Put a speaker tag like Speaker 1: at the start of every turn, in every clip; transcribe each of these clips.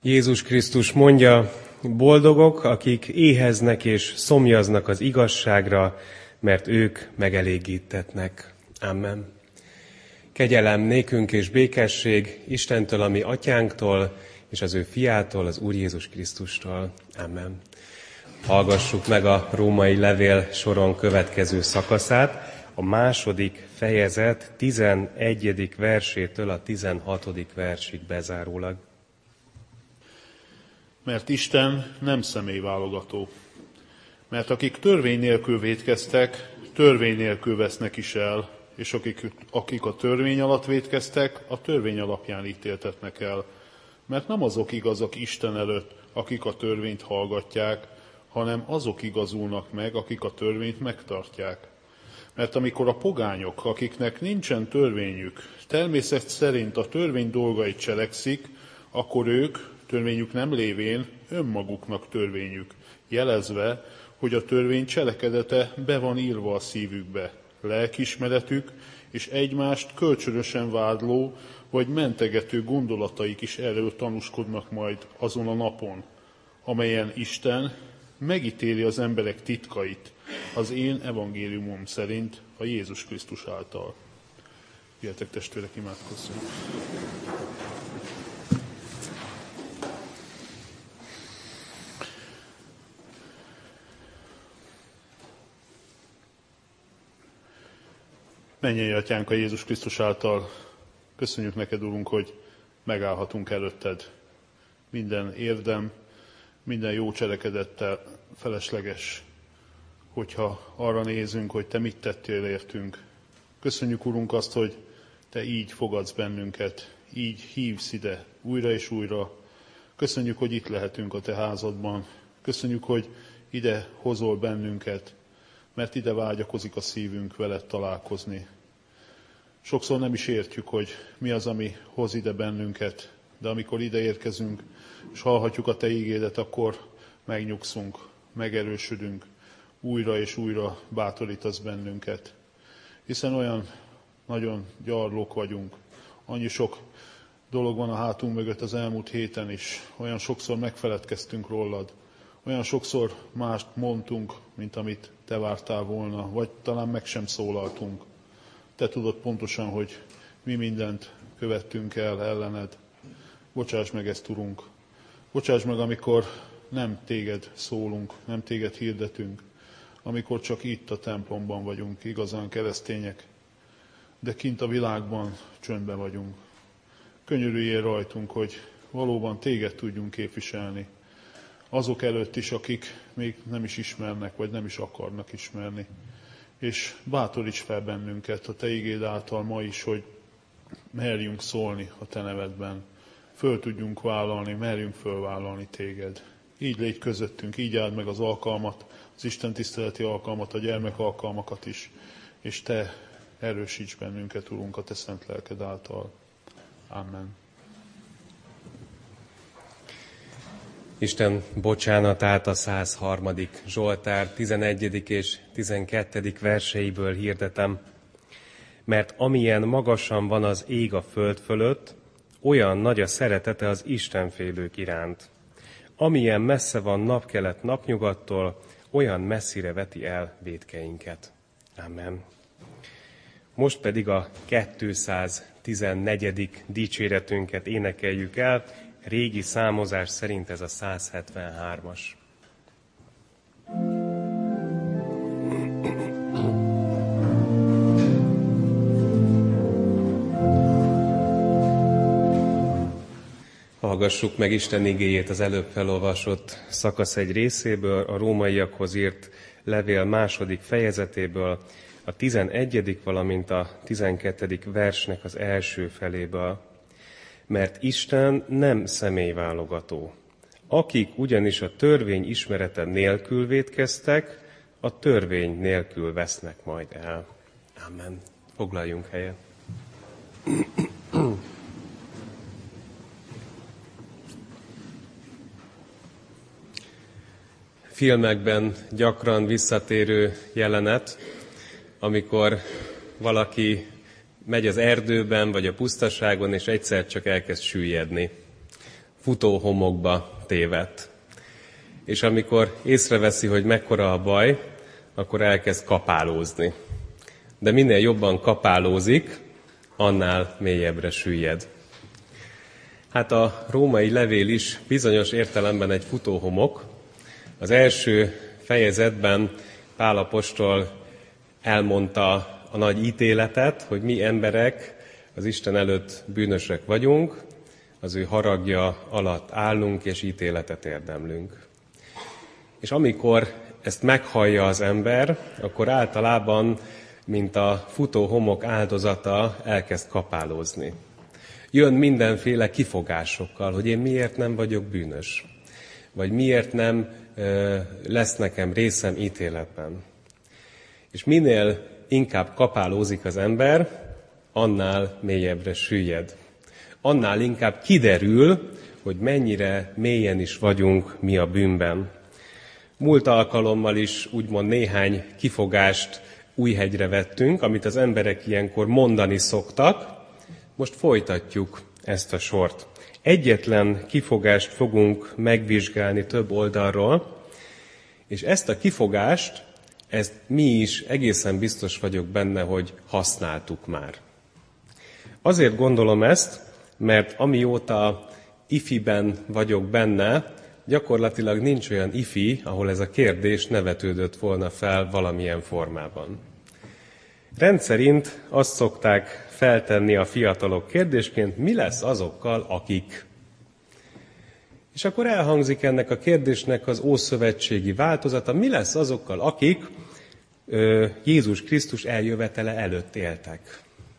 Speaker 1: Jézus Krisztus mondja, boldogok, akik éheznek és szomjaznak az igazságra, mert ők megelégítetnek. Amen. Kegyelem nékünk és békesség Istentől, a mi atyánktól, és az ő fiától, az Úr Jézus Krisztustól. Amen. Hallgassuk meg a római levél soron következő szakaszát, a 2. fejezet 11. versétől a 16. versig bezárólag.
Speaker 2: Mert Isten nem személyválogató. Mert akik törvény nélkül vétkeztek, törvény nélkül vesznek is el, és akik a törvény alatt vétkeztek, a törvény alapján ítéltetnek el. Mert nem azok igazak Isten előtt, akik a törvényt hallgatják, hanem azok igazulnak meg, akik a törvényt megtartják. Mert amikor a pogányok, akiknek nincsen törvényük, természet szerint a törvény dolgait cselekszik, akkor ők, törvényük nem lévén, önmaguknak törvényük, jelezve, hogy a törvény cselekedete be van írva a szívükbe, lelkiismeretük, és egymást kölcsönösen vádló vagy mentegető gondolataik is erről tanúskodnak majd azon a napon, amelyen Isten megítéli az emberek titkait az én evangéliumom szerint a Jézus Krisztus által. Jöjjetek testvérek, imádkozzunk! Mennyei Atyánk, a Jézus Krisztus által köszönjük neked, Urunk, hogy megállhatunk előtted. Minden érdem, minden jó cselekedettel felesleges, hogyha arra nézünk, hogy te mit tettél értünk. Köszönjük, Urunk, azt, hogy te így fogadsz bennünket, így hívsz ide újra és újra. Köszönjük, hogy itt lehetünk a te házadban. Köszönjük, hogy ide hozol bennünket, mert ide vágyakozik a szívünk veled találkozni. Sokszor nem is értjük, hogy mi az, ami hoz ide bennünket, de amikor ide érkezünk, és hallhatjuk a te ígédet, akkor megnyugszunk, megerősödünk, újra és újra bátorítasz bennünket. Hiszen olyan nagyon gyarlók vagyunk, annyi sok dolog van a hátunk mögött az elmúlt héten is, olyan sokszor megfeledkeztünk rólad, olyan sokszor mást mondtunk, mint amit te vártál volna, vagy talán meg sem szólaltunk. Te tudod pontosan, hogy mi mindent követtünk el ellened. Bocsáss meg ezt, Urunk. Bocsáss meg, amikor nem téged szólunk, nem téged hirdetünk, amikor csak itt a templomban vagyunk, igazán keresztények, de kint a világban csöndben vagyunk. Könyörüljél rajtunk, hogy valóban téged tudjunk képviselni. Azok előtt is, akik még nem is ismernek, vagy nem is akarnak ismerni. És bátoríts fel bennünket a te igéd által ma is, hogy merjünk szólni a te nevedben. Föl tudjunk vállalni, merjünk fölvállalni téged. Így légy közöttünk, így áld meg az alkalmat, az Isten tiszteleti alkalmat, a gyermek alkalmakat is. És te erősíts bennünket, Urunk, a te szent lelked által. Amen.
Speaker 1: Isten bocsánatát a 103. Zsoltár 11. és 12. verseiből hirdetem. Mert amilyen magasan van az ég a föld fölött, olyan nagy a szeretete az istenfélők iránt. Amilyen messze van napkelet napnyugattól, olyan messzire veti el vétkeinket. Amen. Most pedig a 214. dicséretünket énekeljük el, régi számozás szerint ez a 173-as. Hallgassuk meg Isten igéjét az előbb felolvasott szakasz egy részéből, a rómaiakhoz írt levél 2. fejezetéből, a 11., valamint a 12. versnek az első feléből. Mert Isten nem személyválogató. Akik ugyanis a törvény ismerete nélkül vétkeztek, a törvény nélkül vesznek majd el. Amen. Foglaljunk helyet. Filmekben gyakran visszatérő jelenet, amikor valaki megy az erdőben, vagy a pusztaságon, és egyszer csak elkezd süllyedni. futóhomokba tévedt. És amikor észreveszi, hogy mekkora a baj, akkor elkezd kapálózni. De minél jobban kapálózik, annál mélyebbre süllyed. Hát a római levél is bizonyos értelemben egy futóhomok. Az első fejezetben Pál apostol elmondta a nagy ítéletet, hogy mi emberek az Isten előtt bűnösek vagyunk, az ő haragja alatt állunk és ítéletet érdemlünk. És amikor ezt meghallja az ember, akkor általában, mint a futóhomok áldozata, elkezd kapálózni. Jön mindenféle kifogásokkal, hogy én miért nem vagyok bűnös, vagy miért nem lesz nekem részem ítéletben. És minél inkább kapálózik az ember, annál mélyebbre süllyed. Annál inkább kiderül, hogy mennyire mélyen is vagyunk mi a bűnben. Múlt alkalommal is úgymond néhány kifogást Újhegyre vettünk, amit az emberek ilyenkor mondani szoktak. Most folytatjuk ezt a sort. Egyetlen kifogást fogunk megvizsgálni több oldalról, és ezt a kifogást, ezt mi is egészen biztos vagyok benne, hogy használtuk már. Azért gondolom ezt, mert amióta ifiben vagyok benne, gyakorlatilag nincs olyan ifi, ahol ez a kérdés ne vetődött volna fel valamilyen formában. Rendszerint azt szokták feltenni a fiatalok kérdésként, mi lesz azokkal, akik. És akkor elhangzik ennek a kérdésnek az ószövetségi változata, mi lesz azokkal, akik Jézus Krisztus eljövetele előtt éltek.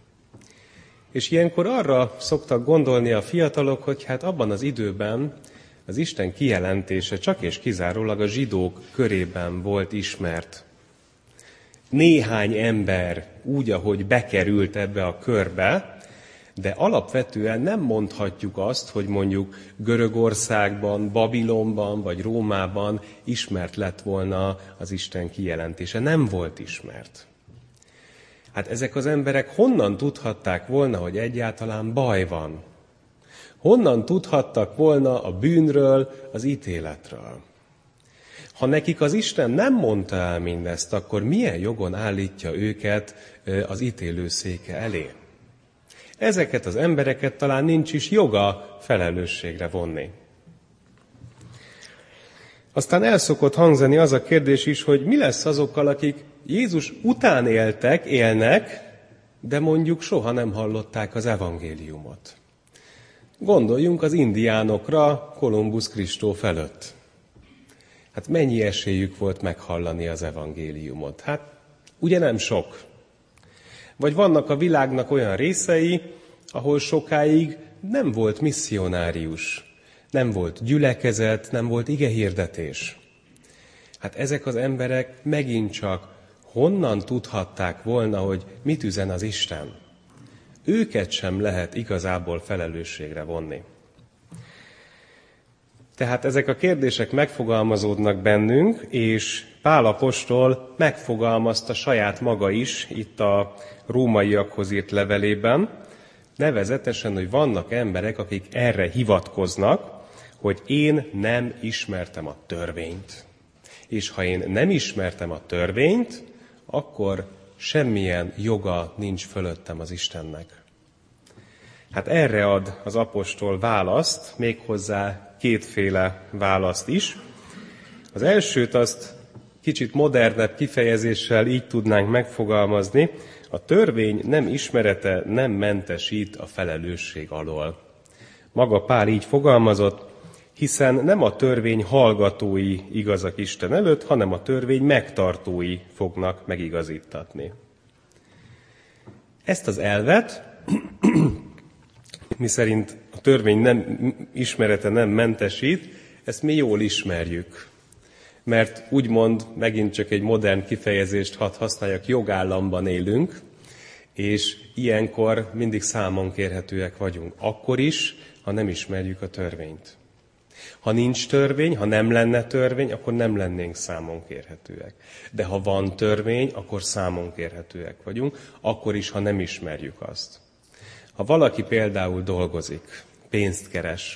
Speaker 1: És ilyenkor arra szoktak gondolni a fiatalok, hogy hát abban az időben az Isten kijelentése csak és kizárólag a zsidók körében volt ismert. Néhány ember úgy, ahogy bekerült ebbe a körbe, de alapvetően nem mondhatjuk azt, hogy mondjuk Görögországban, Babilonban vagy Rómában ismert lett volna az Isten kijelentése. Nem volt ismert. Hát ezek az emberek honnan tudhatták volna, hogy egyáltalán baj van? Honnan tudhattak volna a bűnről, az ítéletről? Ha nekik az Isten nem mondta el mindezt, akkor milyen jogon állítja őket az ítélőszéke elé? Ezeket az embereket talán nincs is joga felelősségre vonni. Aztán el szokott hangzani az a kérdés is, hogy mi lesz azokkal, akik Jézus után élnek, de mondjuk soha nem hallották az evangéliumot. Gondoljunk az indiánokra Kolumbusz Kristóf előtt. Hát mennyi esélyük volt meghallani az evangéliumot? Hát ugye nem sok. Vagy vannak a világnak olyan részei, ahol sokáig nem volt misszionárius, nem volt gyülekezet, nem volt igehirdetés. Hát ezek az emberek megint csak honnan tudhatták volna, hogy mit üzen az Isten? Őket sem lehet igazából felelősségre vonni. Tehát ezek a kérdések megfogalmazódnak bennünk, és Pál apostol megfogalmazta saját maga is itt a rómaiakhoz írt levelében, nevezetesen, hogy vannak emberek, akik erre hivatkoznak, hogy én nem ismertem a törvényt. És ha én nem ismertem a törvényt, akkor semmilyen joga nincs fölöttem az Istennek. Hát erre ad az apostol választ, méghozzá kétféle választ is. Az elsőt azt kicsit modernebb kifejezéssel így tudnánk megfogalmazni, a törvény nem ismerete nem mentesít a felelősség alól. Maga Pál így fogalmazott, hiszen nem a törvény hallgatói igazak Isten előtt, hanem a törvény megtartói fognak megigazítatni. Ezt az elvet, miszerint a törvény ismerete nem mentesít, ezt mi jól ismerjük. Mert úgymond, megint csak egy modern kifejezést hadd használjak, jogállamban élünk, és ilyenkor mindig számon kérhetőek vagyunk. Akkor is, ha nem ismerjük a törvényt. Ha nincs törvény, ha nem lenne törvény, akkor nem lennénk számon kérhetőek. De ha van törvény, akkor számon kérhetőek vagyunk, akkor is, ha nem ismerjük azt. Ha valaki például dolgozik, pénzt keres,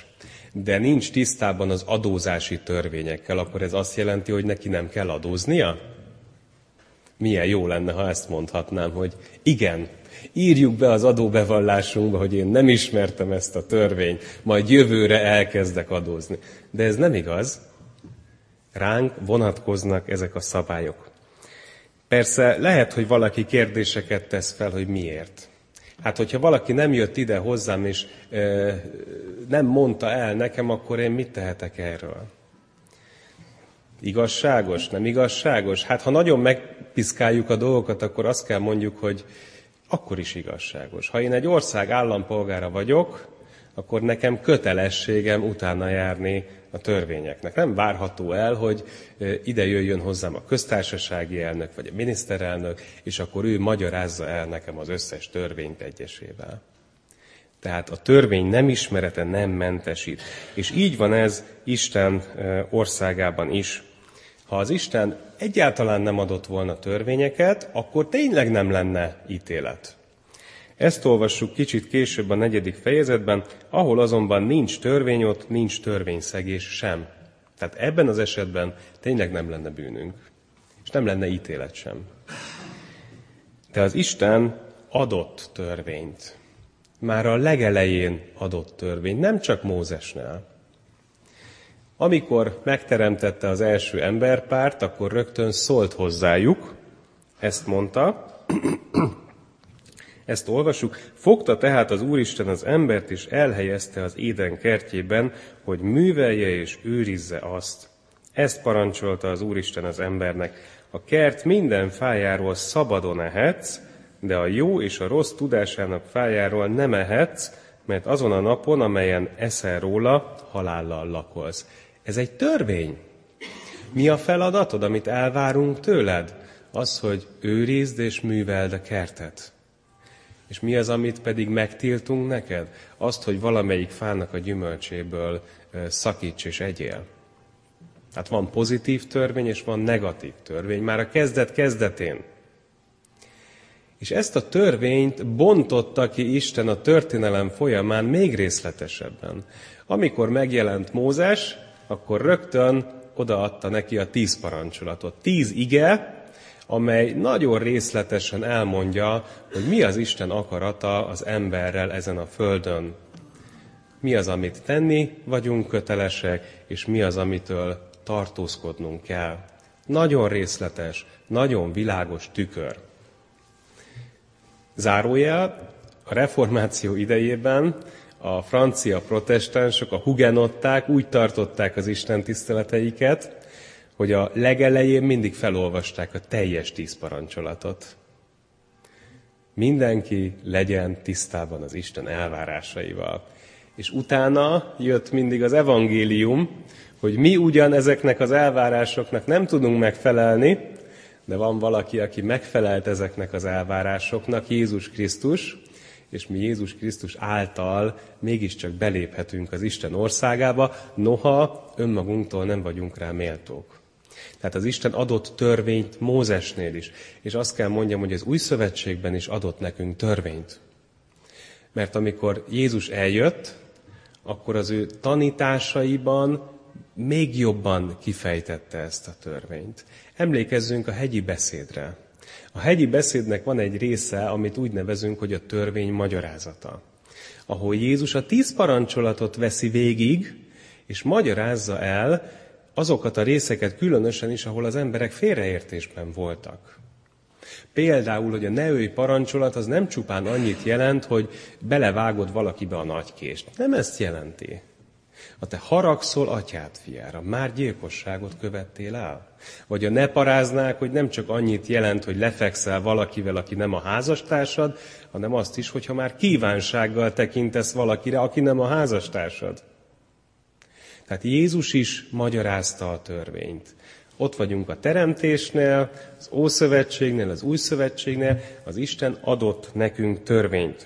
Speaker 1: de nincs tisztában az adózási törvényekkel, akkor ez azt jelenti, hogy neki nem kell adóznia? Milyen jó lenne, ha ezt mondhatnám, hogy igen, írjuk be az adóbevallásunkba, hogy én nem ismertem ezt a törvényt, majd jövőre elkezdek adózni. De ez nem igaz. Ránk vonatkoznak ezek a szabályok. Persze lehet, hogy valaki kérdéseket tesz fel, hogy miért. Hát, hogyha valaki nem jött ide hozzám, és nem mondta el nekem, akkor én mit tehetek erről? Igazságos, nem igazságos? Hát, ha nagyon megpiszkáljuk a dolgokat, akkor azt kell mondjuk, hogy akkor is igazságos. Ha én egy ország állampolgára vagyok, akkor nekem kötelességem utána járni a törvényeknek. Nem várható el, hogy ide jöjjön hozzám a köztársasági elnök, vagy a miniszterelnök, és akkor ő magyarázza el nekem az összes törvényt egyesével. Tehát a törvény nem ismerete nem mentesít. És így van ez Isten országában is. Ha az Isten egyáltalán nem adott volna törvényeket, akkor tényleg nem lenne ítélet. Ezt olvassuk kicsit később a 4. fejezetben, ahol azonban nincs törvény, ott nincs törvényszegés sem. Tehát ebben az esetben tényleg nem lenne bűnünk, és nem lenne ítélet sem. De az Isten adott törvényt. Már a legelején adott törvényt, nem csak Mózesnál. Amikor megteremtette az első emberpárt, akkor rögtön szólt hozzájuk, ezt mondta, ezt olvassuk, fogta tehát az Úristen az embert, és elhelyezte az Éden kertjében, hogy művelje és őrizze azt. Ezt parancsolta az Úristen az embernek. A kert minden fájáról szabadon ehetsz, de a jó és a rossz tudásának fájáról nem ehetsz, mert azon a napon, amelyen eszel róla, halállal lakolsz. Ez egy törvény. Mi a feladatod, amit elvárunk tőled? Az, hogy őrizd és műveld a kertet. És mi az, amit pedig megtiltunk neked? Azt, hogy valamelyik fának a gyümölcséből szakíts és egyél. Hát van pozitív törvény, és van negatív törvény, már a kezdetén. És ezt a törvényt bontotta ki Isten a történelem folyamán még részletesebben. Amikor megjelent Mózes, akkor rögtön odaadta neki a 10 parancsolatot. 10 ige, amely nagyon részletesen elmondja, hogy mi az Isten akarata az emberrel ezen a földön. Mi az, amit tenni vagyunk kötelesek, és mi az, amitől tartózkodnunk kell. Nagyon részletes, nagyon világos tükör. Zárójel, a reformáció idejében a francia protestánsok, a hugenották úgy tartották az Isten tiszteleteiket, hogy a legelején mindig felolvasták a teljes 10 parancsolatot. Mindenki legyen tisztában az Isten elvárásaival. És utána jött mindig az evangélium, hogy mi ugyan ezeknek az elvárásoknak nem tudunk megfelelni, de van valaki, aki megfelelt ezeknek az elvárásoknak, Jézus Krisztus, és mi Jézus Krisztus által mégiscsak beléphetünk az Isten országába, noha önmagunktól nem vagyunk rá méltók. Tehát az Isten adott törvényt Mózesnél is, és azt kell mondjam, hogy az Új Szövetségben is adott nekünk törvényt. Mert amikor Jézus eljött, akkor az ő tanításaiban még jobban kifejtette ezt a törvényt. Emlékezzünk a hegyi beszédre. A hegyi beszédnek van egy része, amit úgy nevezünk, hogy a törvény magyarázata. Ahol Jézus a 10 parancsolatot veszi végig, és magyarázza el azokat a részeket különösen is, ahol az emberek félreértésben voltak. Például, hogy a ne ölj parancsolat az nem csupán annyit jelent, hogy belevágod valakibe a nagykést. Nem ezt jelenti. Ha te haragszol atyád fiára, már gyilkosságot követtél el? Vagy a ne paráznák, hogy nem csak annyit jelent, hogy lefekszel valakivel, aki nem a házastársad, hanem azt is, hogyha már kívánsággal tekintesz valakire, aki nem a házastársad. Tehát Jézus is magyarázta a törvényt. Ott vagyunk a teremtésnél, az Ószövetségnél, az Új Szövetségnél, az Isten adott nekünk törvényt.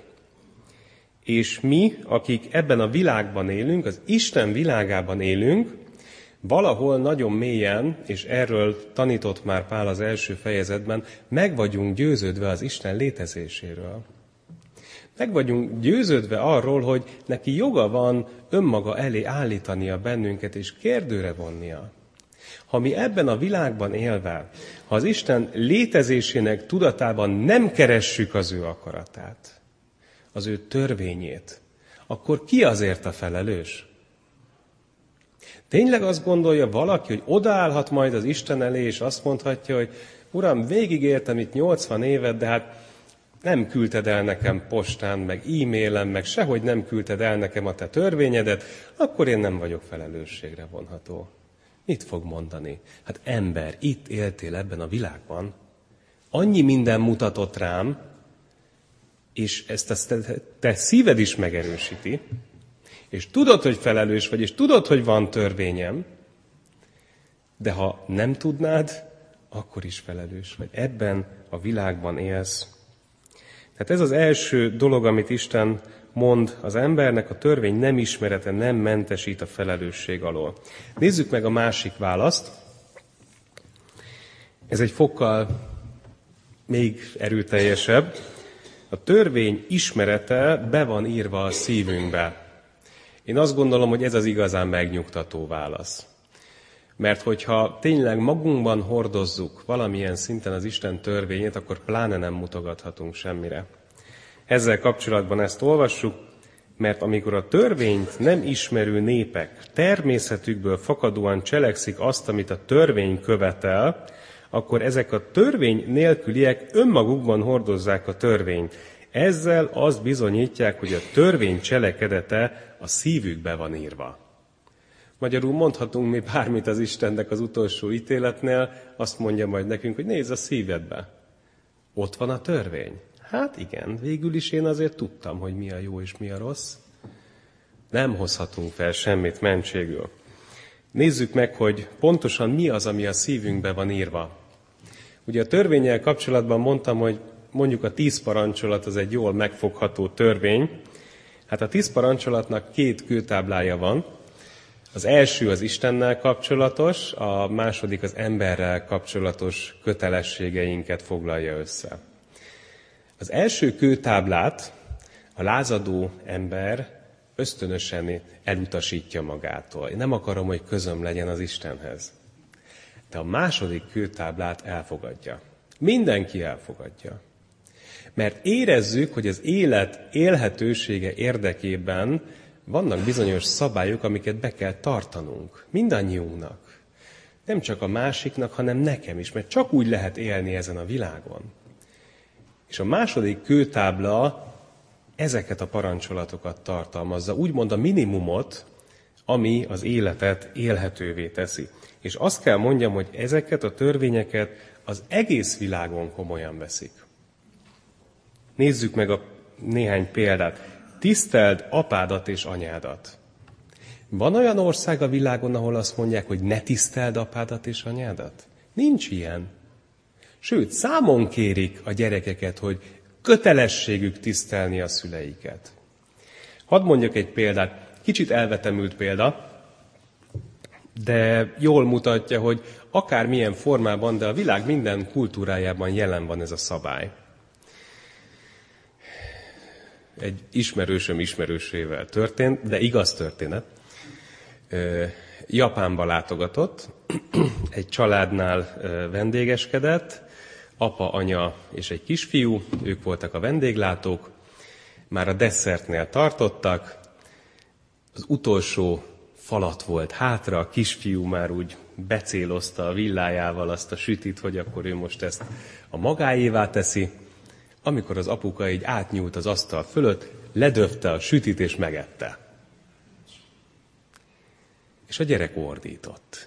Speaker 1: És mi, akik ebben a világban élünk, az Isten világában élünk, valahol nagyon mélyen, és erről tanított már Pál az első fejezetben, meg vagyunk győződve az Isten létezéséről. Meg vagyunk győződve arról, hogy neki joga van önmaga elé állítania bennünket és kérdőre vonnia. Ha mi ebben a világban élve, ha az Isten létezésének tudatában nem keressük az ő akaratát, az ő törvényét, akkor ki azért a felelős? Tényleg azt gondolja valaki, hogy odaállhat majd az Isten elé, és azt mondhatja, hogy Uram, végigéltem itt 80 évet, de hát nem küldted el nekem postán, meg e-mailen, meg sehogy nem küldted el nekem a te törvényedet, akkor én nem vagyok felelősségre vonható. Mit fog mondani? Hát ember, itt éltél ebben a világban, annyi minden mutatott rám, és ezt te szíved is megerősíti, és tudod, hogy felelős vagy, és tudod, hogy van törvényem, de ha nem tudnád, akkor is felelős vagy. Ebben a világban élsz. Tehát ez az első dolog, amit Isten mond az embernek, a törvény nem ismerete nem mentesít a felelősség alól. Nézzük meg a másik választ. Ez egy fokkal még erőteljesebb. A törvény ismerete be van írva a szívünkbe. Én azt gondolom, hogy ez az igazán megnyugtató válasz. Mert hogyha tényleg magunkban hordozzuk valamilyen szinten az Isten törvényét, akkor pláne nem mutogathatunk semmire. Ezzel kapcsolatban ezt olvassuk, mert amikor a törvényt nem ismerő népek természetükből fakadóan cselekszik azt, amit a törvény követel, akkor ezek a törvény nélküliek önmagukban hordozzák a törvényt. Ezzel azt bizonyítják, hogy a törvény cselekedete a szívükbe van írva. Magyarul mondhatunk mi bármit az Istennek az utolsó ítéletnél, azt mondja majd nekünk, hogy nézz a szívedbe. Ott van a törvény. Hát igen, végül is én azért tudtam, hogy mi a jó és mi a rossz. Nem hozhatunk fel semmit mentségül. Nézzük meg, hogy pontosan mi az, ami a szívünkbe van írva. Ugye a törvénnyel kapcsolatban mondtam, hogy mondjuk a 10 parancsolat az egy jól megfogható törvény. Hát a 10 parancsolatnak 2 kőtáblája van. Az első az Istennel kapcsolatos, a második az emberrel kapcsolatos kötelességeinket foglalja össze. Az első kőtáblát a lázadó ember ösztönösen elutasítja magától. Én nem akarom, hogy közöm legyen az Istenhez. De a második kőtáblát elfogadja. Mindenki elfogadja. Mert érezzük, hogy az élet élhetősége érdekében vannak bizonyos szabályok, amiket be kell tartanunk. Mindannyiunknak. Nem csak a másiknak, hanem nekem is, mert csak úgy lehet élni ezen a világon. És a második kőtábla ezeket a parancsolatokat tartalmazza, úgymond a minimumot, ami az életet élhetővé teszi. És azt kell mondjam, hogy ezeket a törvényeket az egész világon komolyan veszik. Nézzük meg néhány példát. Tiszteld apádat és anyádat. Van olyan ország a világon, ahol azt mondják, hogy ne tiszteld apádat és anyádat? Nincs ilyen. Sőt, számon kérik a gyerekeket, hogy kötelességük tisztelni a szüleiket. Hadd mondjak egy példát, kicsit elvetemült példa, de jól mutatja, hogy akármilyen formában, de a világ minden kultúrájában jelen van ez a szabály. Egy ismerősöm ismerősével történt, de igaz történet. Japánba látogatott, egy családnál vendégeskedett, apa, anya és egy kisfiú, ők voltak a vendéglátók, már a desszertnél tartottak, az utolsó falat volt hátra, a kisfiú már úgy becélozta a villájával azt a sütit, hogy akkor ő most ezt a magáévá teszi. Amikor az apuka így átnyúlt az asztal fölött, ledöfte a sütit és megette. És a gyerek ordított.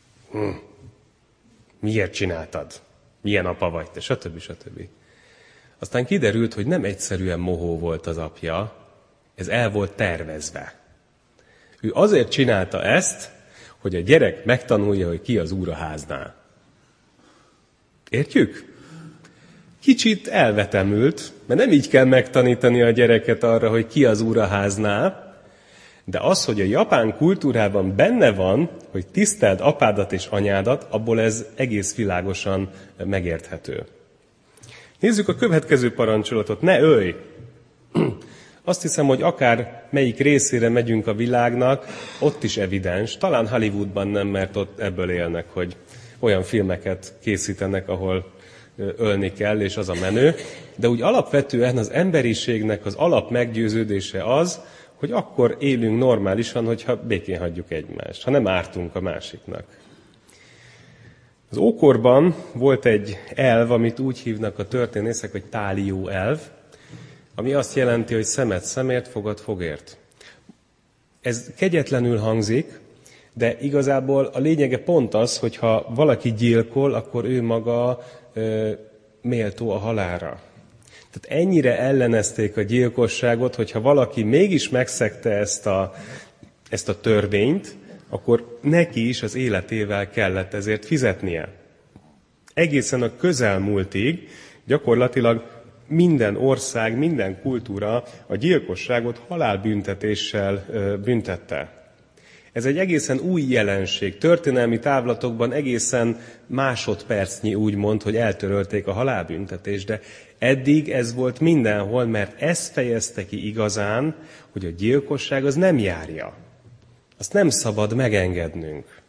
Speaker 1: Miért csináltad? Milyen apa vagy te? Stb. Aztán kiderült, hogy nem egyszerűen mohó volt az apja, ez el volt tervezve. Ő azért csinálta ezt, hogy a gyerek megtanulja, hogy ki az úr a háznál. Értjük? Kicsit elvetemült, mert nem így kell megtanítani a gyereket arra, hogy ki az úr a háznál, de az, hogy a japán kultúrában benne van, hogy tiszteld apádat és anyádat, abból ez egész világosan megérthető. Nézzük a következő parancsolatot, ne ölj! Azt hiszem, hogy akár melyik részére megyünk a világnak, ott is evidens. Talán Hollywoodban nem, mert ott ebből élnek, hogy olyan filmeket készítenek, ahol ölni kell, és az a menő. De úgy alapvetően az emberiségnek az alap meggyőződése az, hogy akkor élünk normálisan, hogyha békén hagyjuk egymást, ha nem ártunk a másiknak. Az ókorban volt egy elv, amit úgy hívnak a történészek, hogy tálió elv, ami azt jelenti, hogy szemet szemért, fogad fogért. Ez kegyetlenül hangzik, de igazából a lényege pont az, hogy ha valaki gyilkol, akkor ő maga méltó a halálra. Tehát ennyire ellenezték a gyilkosságot, hogyha valaki mégis megszegte ezt a törvényt, akkor neki is az életével kellett ezért fizetnie. Egészen a közelmúltig gyakorlatilag minden ország, minden kultúra a gyilkosságot halálbüntetéssel büntette. Ez egy egészen új jelenség. Történelmi távlatokban egészen másodpercnyi úgymond, hogy eltörölték a halálbüntetést, de eddig ez volt mindenhol, mert ez fejezte ki igazán, hogy a gyilkosság az nem járja. Azt nem szabad megengednünk.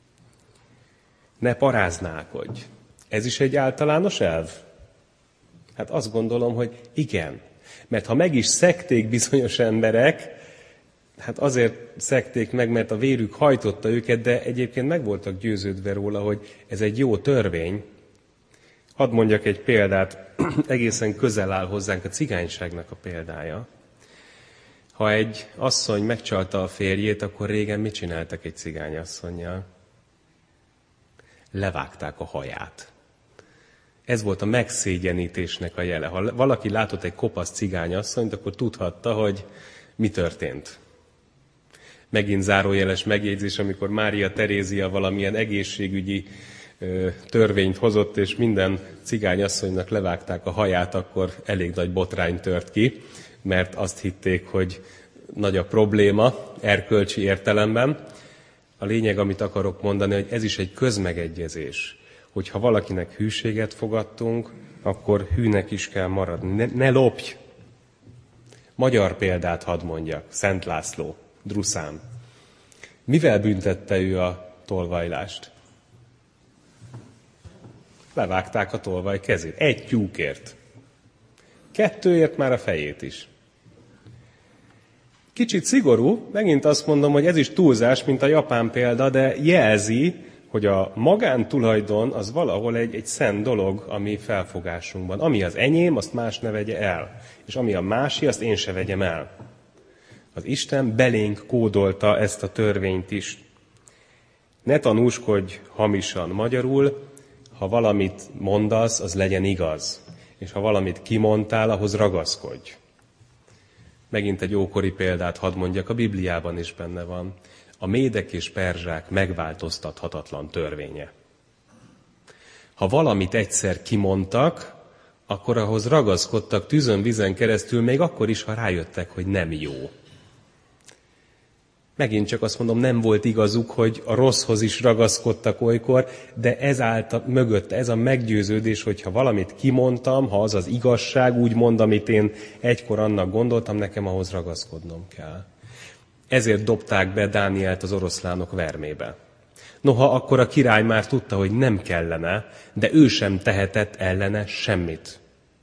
Speaker 1: Ne paráználkodj. Ez is egy általános elv? Hát azt gondolom, hogy igen. Mert ha meg is szegték bizonyos emberek, hát azért szegték meg, mert a vérük hajtotta őket, de egyébként meg voltak győződve róla, hogy ez egy jó törvény. Hadd mondjak egy példát, egészen közel áll hozzánk a cigányságnak a példája. Ha egy asszony megcsalta a férjét, akkor régen mit csináltak egy cigányasszonnyal? Levágták a haját. Ez volt a megszégyenítésnek a jele. Ha valaki látott egy kopasz cigányasszonyt, akkor tudhatta, hogy mi történt. Megint zárójeles megjegyzés, amikor Mária Terézia valamilyen egészségügyi törvényt hozott, és minden cigányasszonynak levágták a haját, akkor elég nagy botrány tört ki, mert azt hitték, hogy nagy a probléma erkölcsi értelemben. A lényeg, amit akarok mondani, hogy ez is egy közmegegyezés, hogy ha valakinek hűséget fogadtunk, akkor hűnek is kell maradni. Ne lopj! Magyar példát hadd mondjak, Szent László, Druszám. Mivel büntette ő a tolvajlást? Levágták a tolvaj kezét. Egy tyúkért. 2ért már a fejét is. Kicsit szigorú, megint azt mondom, hogy ez is túlzás, mint a japán példa, de jelzi, hogy a magántulajdon az valahol egy szent dolog a mi felfogásunkban. Ami az enyém, azt más ne vegye el. És ami a másé, azt én se vegyem el. Az Isten belénk kódolta ezt a törvényt is. Ne tanúskodj hamisan, magyarul, ha valamit mondasz, az legyen igaz. És ha valamit kimondtál, ahhoz ragaszkodj. Megint egy ókori példát hadd mondjak, a Bibliában is benne van. A médek és perzsák megváltoztathatatlan törvénye. Ha valamit egyszer kimondtak, akkor ahhoz ragaszkodtak tűzön, vízen keresztül, még akkor is, ha rájöttek, hogy nem jó. Megint csak azt mondom, nem volt igazuk, hogy a rosszhoz is ragaszkodtak olykor, de ezáltal mögött ez a meggyőződés, hogy ha valamit kimondtam, ha az az igazság, úgy mond, amit én egykor annak gondoltam, nekem ahhoz ragaszkodnom kell. Ezért dobták be Dánielt az oroszlánok vermébe. Noha akkor a király már tudta, hogy nem kellene, de ő sem tehetett ellene semmit.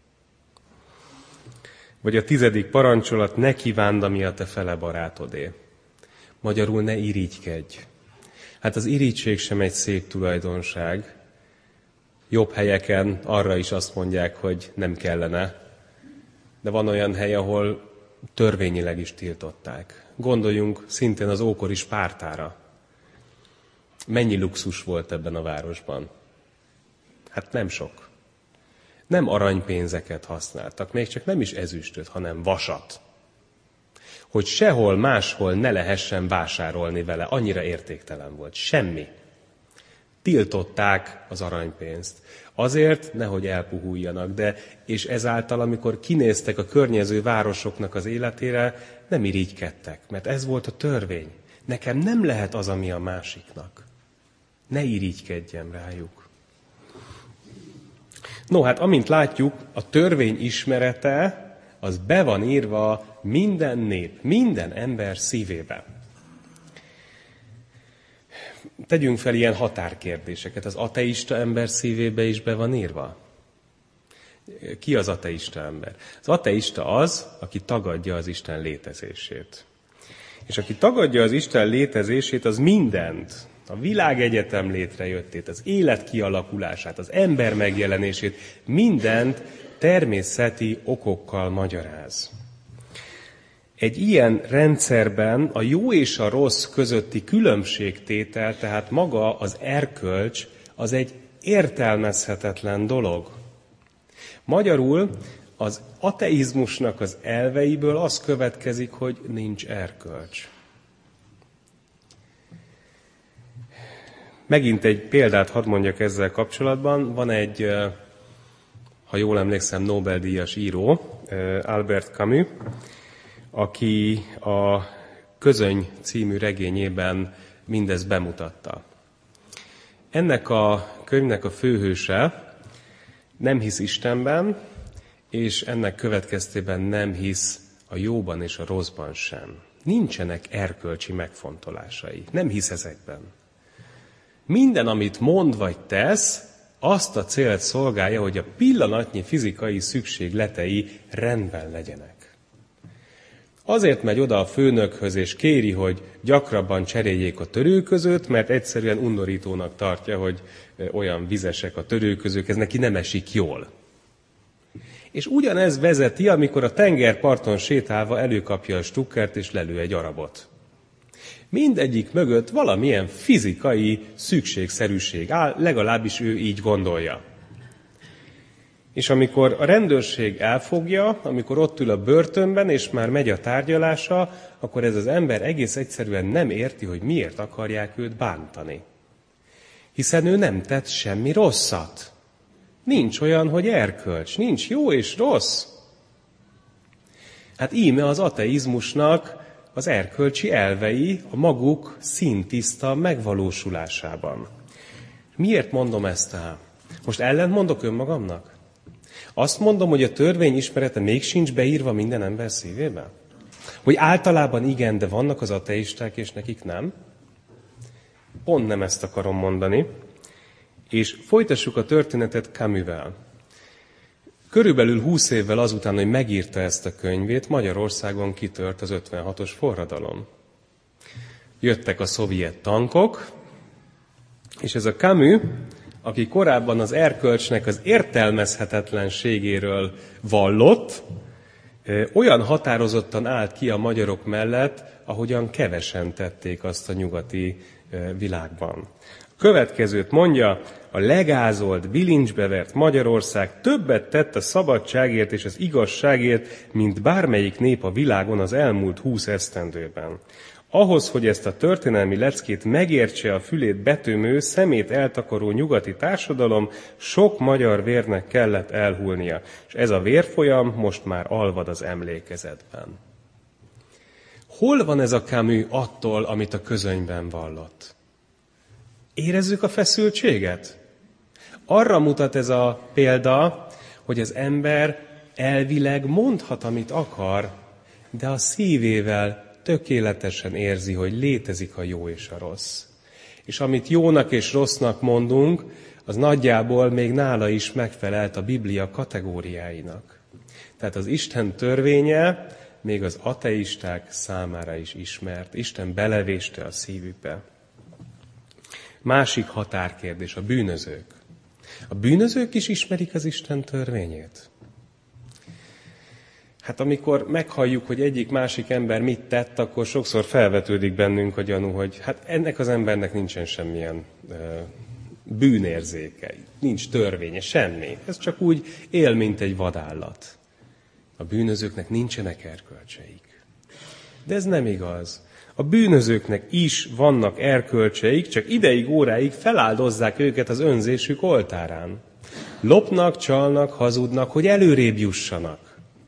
Speaker 1: Vagy a 10. parancsolat, ne kívánd, ami a te fele barátodé. Magyarul ne irigykedj. Hát az irigység sem egy szép tulajdonság. Jobb helyeken arra is azt mondják, hogy nem kellene. De van olyan hely, ahol törvényileg is tiltották. Gondoljunk szintén az ókori Spártára. Mennyi luxus volt ebben a városban? Hát nem sok. Nem aranypénzeket használtak, még csak nem is ezüstöt, hanem vasat. Hogy sehol máshol ne lehessen vásárolni vele, annyira értéktelen volt. Semmi. Tiltották az aranypénzt. Azért, nehogy elpuhuljanak, és ezáltal, amikor kinéztek a környező városoknak az életére, nem irigykedtek, mert ez volt a törvény. Nekem nem lehet az, ami a másiknak. Ne irigykedjem rájuk. No, hát amint látjuk, a törvény ismerete az be van írva minden nép, minden ember szívébe. Tegyünk fel ilyen határkérdéseket. Az ateista ember szívébe is be van írva? Ki az ateista ember? Az ateista az, aki tagadja az Isten létezését. És aki tagadja az Isten létezését, az mindent, a világegyetem létrejöttét, az élet kialakulását, az ember megjelenését, mindent természeti okokkal magyaráz. Egy ilyen rendszerben a jó és a rossz közötti különbségtétel, tehát maga az erkölcs, az egy értelmezhetetlen dolog. Magyarul az ateizmusnak az elveiből az következik, hogy nincs erkölcs. Megint egy példát hadd mondjak ezzel kapcsolatban. Van egy, ha jól emlékszem, Nobel-díjas író, Albert Camus, aki a Közöny című regényében mindezt bemutatta. Ennek a könyvnek a főhőse nem hisz Istenben, és ennek következtében nem hisz a jóban és a rosszban sem. Nincsenek erkölcsi megfontolásai. Nem hisz ezekben. Minden, amit mond vagy tesz, azt a célt szolgálja, hogy a pillanatnyi fizikai szükségletei rendben legyenek. Azért megy oda a főnökhöz, és kéri, hogy gyakrabban cseréljék a törőközőt, mert egyszerűen undorítónak tartja, hogy olyan vizesek a törőközők, ez neki nem esik jól. És ugyanez vezeti, amikor a tengerparton sétálva előkapja a stukkert, és lelő egy arabot. Mindegyik mögött valamilyen fizikai szükségszerűség áll, legalábbis ő így gondolja. És amikor a rendőrség elfogja, amikor ott ül a börtönben, és már megy a tárgyalása, akkor ez az ember egész egyszerűen nem érti, hogy miért akarják őt bántani. Hiszen ő nem tett semmi rosszat. Nincs olyan, hogy erkölcs, nincs jó és rossz. Hát íme az ateizmusnak az erkölcsi elvei a maguk színtiszta megvalósulásában. Miért mondom ezt el? Most ellent mondok önmagamnak? Azt mondom, hogy a törvény ismerete még sincs beírva minden ember szívébe? Hogy általában igen, de vannak az ateisták, és nekik nem? Pont nem ezt akarom mondani. És folytassuk a történetet Camusvel. Körülbelül 20 évvel azután, hogy megírta ezt a könyvét, Magyarországon kitört az 56-os forradalom. Jöttek a szovjet tankok, és ez a Camus, aki korábban az erkölcsnek az értelmezhetetlenségéről vallott, olyan határozottan állt ki a magyarok mellett, ahogyan kevesen tették azt a nyugati világban. A következőt mondja: a legázolt, bilincsbe vert Magyarország többet tett a szabadságért és az igazságért, mint bármelyik nép a világon az elmúlt 20 esztendőben. Ahhoz, hogy ezt a történelmi leckét megértse a fülét betömő, szemét eltakaró nyugati társadalom, sok magyar vérnek kellett elhullnia, és ez a vérfolyam most már alvad az emlékezetben. Hol van ez a Camus attól, amit a Közönyben vallott? Érezzük a feszültséget? Arra mutat ez a példa, hogy az ember elvileg mondhat, amit akar, de a szívével tökéletesen érzi, hogy létezik a jó és a rossz. És amit jónak és rossznak mondunk, az nagyjából még nála is megfelelt a Biblia kategóriáinak. Tehát az Isten törvénye még az ateisták számára is ismert. Isten belevéste a szívükbe. Másik határkérdés, a bűnözők. A bűnözők is ismerik az Isten törvényét? Hát amikor meghalljuk, hogy egyik-másik ember mit tett, akkor sokszor felvetődik bennünk a gyanú, hogy hát ennek az embernek nincsen semmilyen bűnérzéke, nincs törvénye, semmi. Ez csak úgy él, mint egy vadállat. A bűnözőknek nincsenek erkölcseik. De ez nem igaz. A bűnözőknek is vannak erkölcseik, csak ideig, óráig feláldozzák őket az önzésük oltárán. Lopnak, csalnak, hazudnak, hogy előrébb jussanak.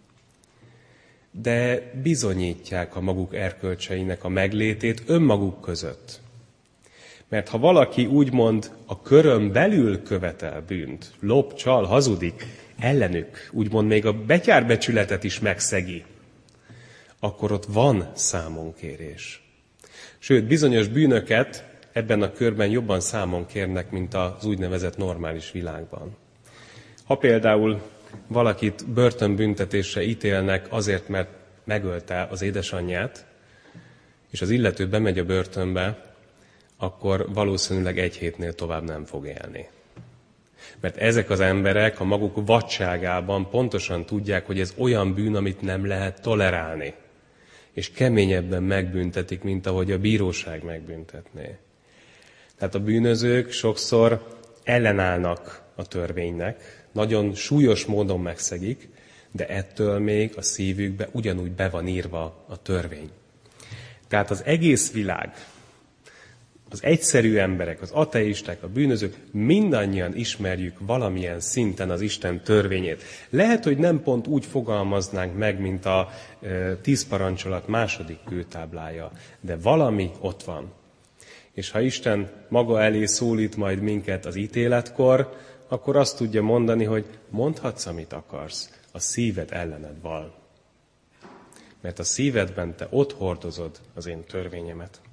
Speaker 1: De bizonyítják a maguk erkölcseinek a meglétét önmaguk között. Mert ha valaki úgymond a körön belül követel bűnt, lop, csal, hazudik, ellenük, úgymond még a betyárbecsületet is megszegi, akkor ott van számonkérés. Sőt, bizonyos bűnöket ebben a körben jobban számon kérnek, mint az úgynevezett normális világban. Ha például valakit börtönbüntetésre ítélnek azért, mert megölte az édesanyját, és az illető bemegy a börtönbe, akkor valószínűleg 1 hétnél tovább nem fog élni. Mert ezek az emberek a maguk vadságában pontosan tudják, hogy ez olyan bűn, amit nem lehet tolerálni. És keményebben megbüntetik, mint ahogy a bíróság megbüntetné. Tehát a bűnözők sokszor ellenállnak a törvénynek, nagyon súlyos módon megszegik, de ettől még a szívükbe ugyanúgy be van írva a törvény. Tehát az egész világ, az egyszerű emberek, az ateisták, a bűnözők, mindannyian ismerjük valamilyen szinten az Isten törvényét. Lehet, hogy nem pont úgy fogalmaznánk meg, mint a 10 parancsolat második kőtáblája, de valami ott van. És ha Isten maga elé szólít majd minket az ítéletkor, akkor azt tudja mondani, hogy mondhatsz, amit akarsz, a szíved ellened val. Mert a szívedben te ott hordozod az én törvényemet.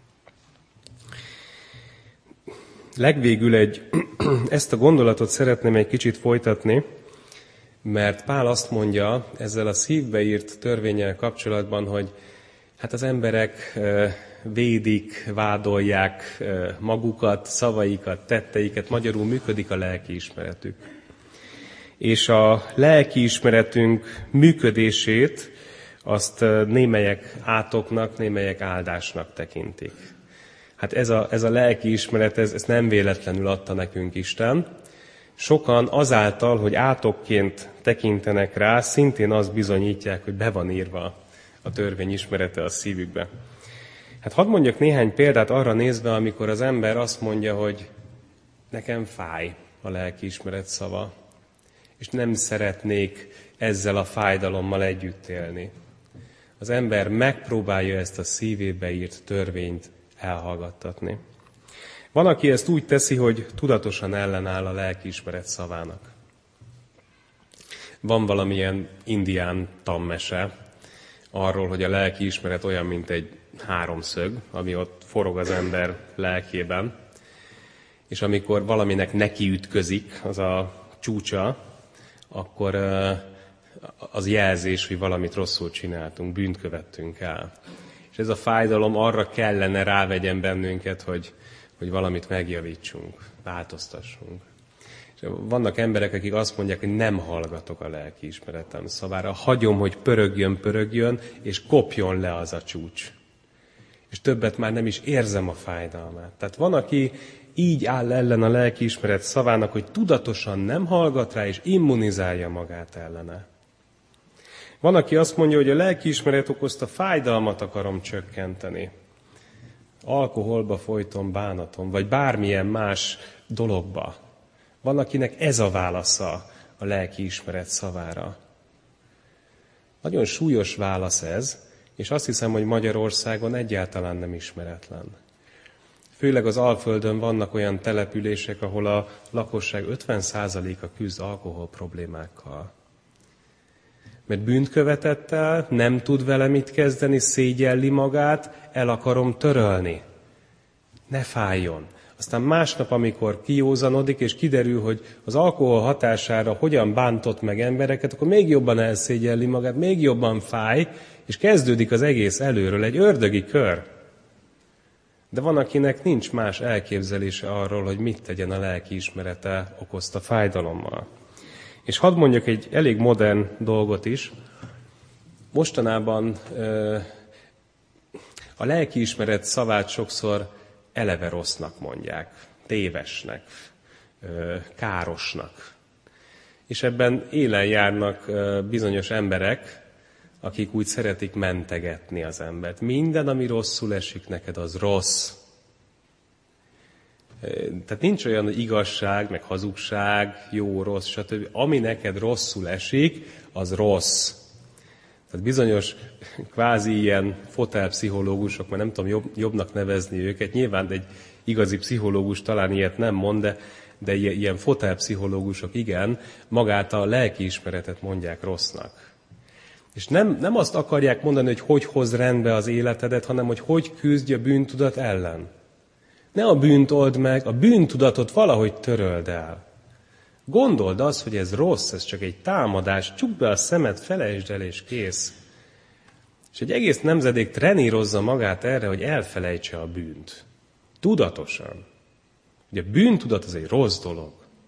Speaker 1: Legvégül ezt a gondolatot szeretném egy kicsit folytatni, mert Pál azt mondja ezzel a szívbe írt törvénnyel kapcsolatban, hogy hát az emberek védik, vádolják magukat, szavaikat, tetteiket, magyarul működik a lelkiismeretük. És a lelkiismeretünk működését azt némelyek átoknak, némelyek áldásnak tekintik. Hát ez a lelkiismeret, ezt nem véletlenül adta nekünk Isten. Sokan azáltal, hogy átokként tekintenek rá, szintén azt bizonyítják, hogy be van írva a törvény ismerete a szívükbe. Hát hadd mondjak néhány példát arra nézve, amikor az ember azt mondja, hogy nekem fáj a lelkiismeret szava, és nem szeretnék ezzel a fájdalommal együtt élni. Az ember megpróbálja ezt a szívébe írt törvényt elhallgattatni. Van, aki ezt úgy teszi, hogy tudatosan ellenáll a lelkiismeret szavának. Van valamilyen indián tanmese arról, hogy a lelkiismeret olyan, mint egy 3-szög, ami ott forog az ember lelkében, és amikor valaminek nekiütközik, az a csúcsa, akkor az jelzés, hogy valamit rosszul csináltunk, bűnt követtünk el. És ez a fájdalom arra kellene rávegyen bennünket, hogy valamit megjavítsunk, változtassunk. És vannak emberek, akik azt mondják, hogy nem hallgatok a lelkiismeretem szavára, hagyom, hogy pörögjön, és kopjon le az a csúcs. És többet már nem is érzem a fájdalmát. Tehát van, aki így áll ellen a lelkiismeret szavának, hogy tudatosan nem hallgat rá, és immunizálja magát ellene. Van, aki azt mondja, hogy a lelkiismeret okozta fájdalmat akarom csökkenteni. Alkoholba folyton bánatom, vagy bármilyen más dologba. Van, akinek ez a válasza a lelkiismeret szavára. Nagyon súlyos válasz ez, és azt hiszem, hogy Magyarországon egyáltalán nem ismeretlen. Főleg az Alföldön vannak olyan települések, ahol a lakosság 50%-a küzd alkohol problémákkal. Mert bűnt követett el, nem tud vele mit kezdeni, szégyelli magát, el akarom törölni. Ne fájjon. Aztán másnap, amikor kijózanodik, és kiderül, hogy az alkohol hatására hogyan bántott meg embereket, akkor még jobban elszégyelli magát, még jobban fáj, és kezdődik az egész előről, egy ördögi kör. De van, akinek nincs más elképzelése arról, hogy mit tegyen a lelkiismerete okozta fájdalommal. És hadd mondjak egy elég modern dolgot is. Mostanában a lelkiismeret szavát sokszor eleve rossznak mondják, tévesnek, károsnak. És ebben élen járnak bizonyos emberek, akik úgy szeretik mentegetni az embert. Minden, ami rosszul esik neked, az rossz. Tehát nincs olyan, hogy igazság, meg hazugság, jó, rossz, stb. Ami neked rosszul esik, az rossz. Tehát bizonyos kvázi ilyen fotelpszichológusok, mert nem tudom jobbnak nevezni őket, nyilván egy igazi pszichológus talán ilyet nem mond, de ilyen fotelpszichológusok igen, magát a lelkiismeretet mondják rossznak. És nem azt akarják mondani, hogy hoz rendbe az életedet, hanem hogy küzdj a bűntudat ellen. Ne a bűnt old meg, a bűntudatot valahogy töröld el. Gondold azt, hogy ez rossz, ez csak egy támadás, csukd be a szemed, felejtsd el és kész. És egy egész nemzedék trenírozza magát erre, hogy elfelejtse a bűnt. Tudatosan. Ugye a bűntudat az egy rossz dolog.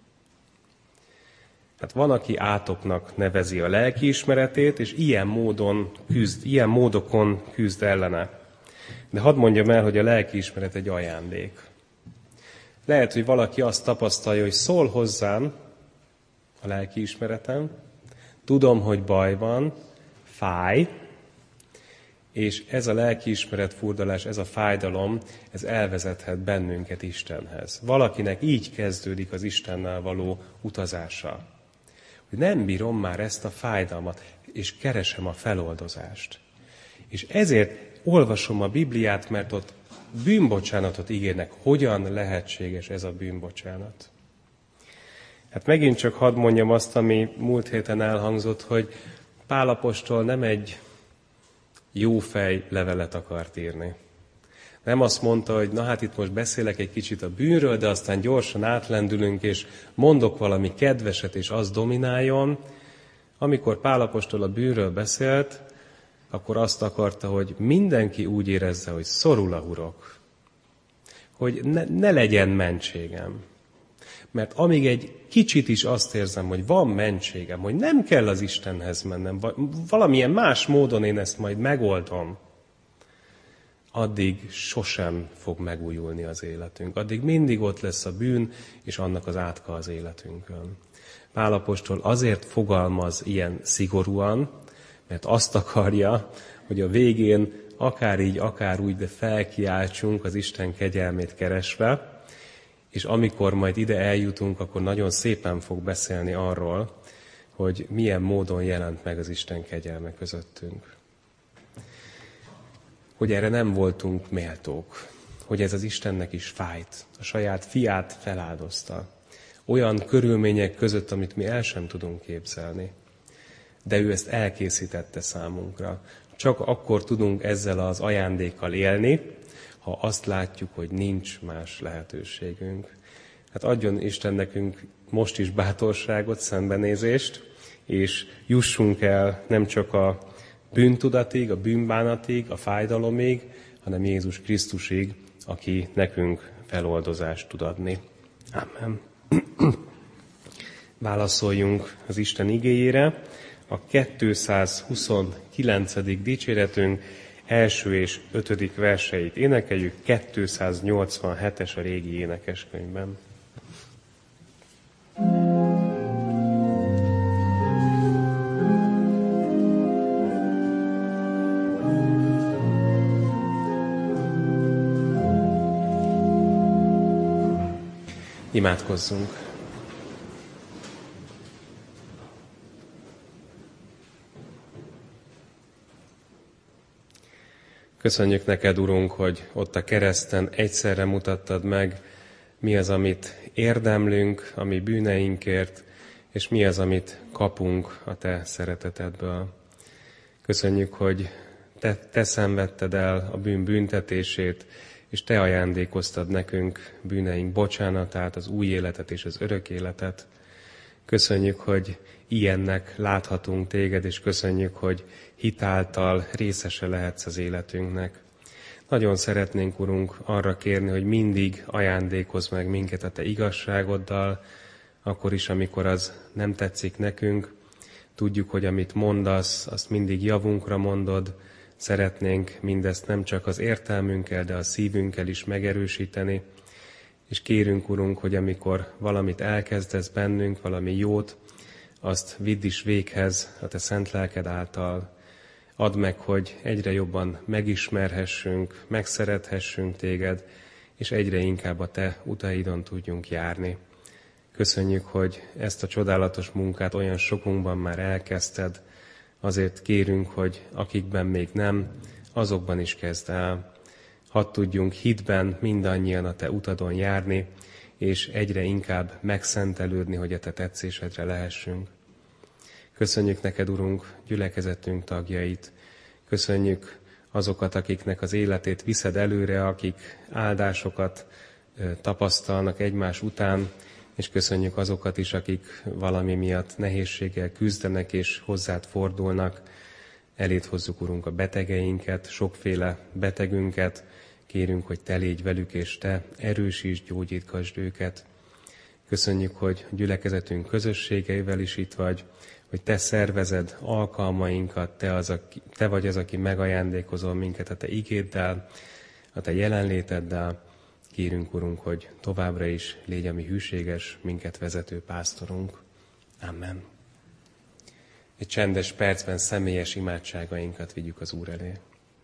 Speaker 1: Hát van, aki átoknak nevezi a lelkiismeretét, és ilyen módokon küzd ellene. De hadd mondjam el, hogy a lelkiismeret egy ajándék. Lehet, hogy valaki azt tapasztalja, hogy szól hozzám a lelkiismeretem, tudom, hogy baj van, fáj, és ez a lelkiismeret furdalás, ez a fájdalom, ez elvezethet bennünket Istenhez. Valakinek így kezdődik az Istennel való utazása. Hogy nem bírom már ezt a fájdalmat, és keresem a feloldozást. És ezért olvasom a Bibliát, mert ott bűnbocsánatot ígérnek. Hogyan lehetséges ez a bűnbocsánat? Hát megint csak hadd mondjam azt, ami múlt héten elhangzott, hogy Pál apostol nem egy jófej levelet akart írni. Nem azt mondta, hogy na hát itt most beszélek egy kicsit a bűnről, de aztán gyorsan átlendülünk, és mondok valami kedveset, és az domináljon. Amikor Pál apostol a bűnről beszélt, akkor azt akarta, hogy mindenki úgy érezze, hogy szorul a hurok. Hogy ne legyen mentségem. Mert amíg egy kicsit is azt érzem, hogy van mentségem, hogy nem kell az Istenhez mennem, valamilyen más módon én ezt majd megoldom, addig sosem fog megújulni az életünk. Addig mindig ott lesz a bűn, és annak az átka az életünkön. Pál apostol azért fogalmaz ilyen szigorúan, mert azt akarja, hogy a végén akár így, akár úgy, de felkiáltsunk az Isten kegyelmét keresve, és amikor majd ide eljutunk, akkor nagyon szépen fog beszélni arról, hogy milyen módon jelent meg az Isten kegyelme közöttünk. Hogy erre nem voltunk méltók, hogy ez az Istennek is fájt, a saját fiát feláldozta. Olyan körülmények között, amit mi el sem tudunk képzelni. De ő ezt elkészítette számunkra. Csak akkor tudunk ezzel az ajándékkal élni, ha azt látjuk, hogy nincs más lehetőségünk. Hát adjon Isten nekünk most is bátorságot, szembenézést, és jussunk el nem csak a bűntudatig, a bűnbánatig, a fájdalomig, hanem Jézus Krisztusig, aki nekünk feloldozást tud adni. Amen. Válaszoljunk az Isten igéjére. A 229. dicséretünk első és 5. verseit énekeljük, 287-es a régi énekeskönyvben. Imádkozzunk! Köszönjük neked, Urunk, hogy ott a kereszten egyszerre mutattad meg, mi az, amit érdemlünk a mi bűneinkért, és mi az, amit kapunk a te szeretetedből. Köszönjük, hogy te szenvedted el a bűn büntetését, és te ajándékoztad nekünk bűneink bocsánatát, az új életet és az örök életet. Köszönjük, hogy ilyennek láthatunk téged, és köszönjük, hogy hitáltal részese lehetsz az életünknek. Nagyon szeretnénk, Urunk, arra kérni, hogy mindig ajándékozz meg minket a te igazságoddal, akkor is, amikor az nem tetszik nekünk. Tudjuk, hogy amit mondasz, azt mindig javunkra mondod. Szeretnénk mindezt nem csak az értelmünkkel, de a szívünkkel is megerősíteni. És kérünk, Urunk, hogy amikor valamit elkezdesz bennünk, valami jót, azt vidd is véghez a te szent lelked által. Add meg, hogy egyre jobban megismerhessünk, megszerethessünk téged, és egyre inkább a te utaidon tudjunk járni. Köszönjük, hogy ezt a csodálatos munkát olyan sokunkban már elkezdted. Azért kérünk, hogy akikben még nem, azokban is kezd el. Hadd tudjunk hitben mindannyian a Te utadon járni, és egyre inkább megszentelődni, hogy a Te tetszésedre lehessünk. Köszönjük neked, Urunk, gyülekezetünk tagjait. Köszönjük azokat, akiknek az életét viszed előre, akik áldásokat tapasztalnak egymás után, és köszönjük azokat is, akik valami miatt nehézséggel küzdenek és hozzád fordulnak. Eléd hozzuk, Urunk, a betegeinket, sokféle betegünket. Kérünk, hogy Te légy velük, és Te erősítsd, gyógyítgasd őket. Köszönjük, hogy gyülekezetünk közösségeivel is itt vagy, hogy Te szervezed alkalmainkat, Te vagy az, aki megajándékozol minket a Te igéddel, a Te jelenléteddel. Kérünk, Urunk, hogy továbbra is légy a mi hűséges, minket vezető pásztorunk. Amen. Egy csendes percben személyes imádságainkat vigyük az Úr elé.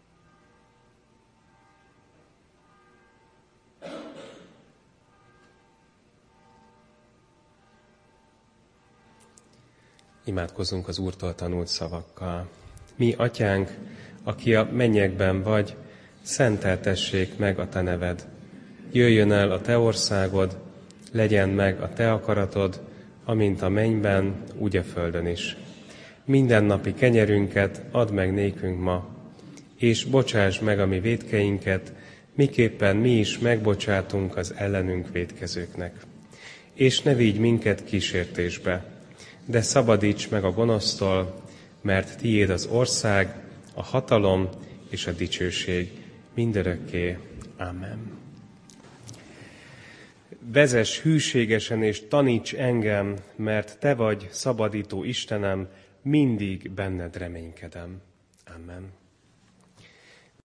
Speaker 1: Imádkozzunk az Úrtól tanult szavakkal. Mi, Atyánk, aki a mennyekben vagy, szenteltessék meg a Te neved. Jöjjön el a Te országod, legyen meg a Te akaratod, amint a mennyben, úgy a földön is. Mindennapi kenyerünket add meg nékünk ma, és bocsásd meg a mi vétkeinket, miképpen mi is megbocsátunk az ellenünk vétkezőknek. És ne vigy minket kísértésbe, de szabadíts meg a gonosztól, mert tiéd az ország, a hatalom és a dicsőség mindörökké. Amen. Vezess hűségesen és taníts engem, mert Te vagy szabadító Istenem, mindig benned reménykedem. Amen.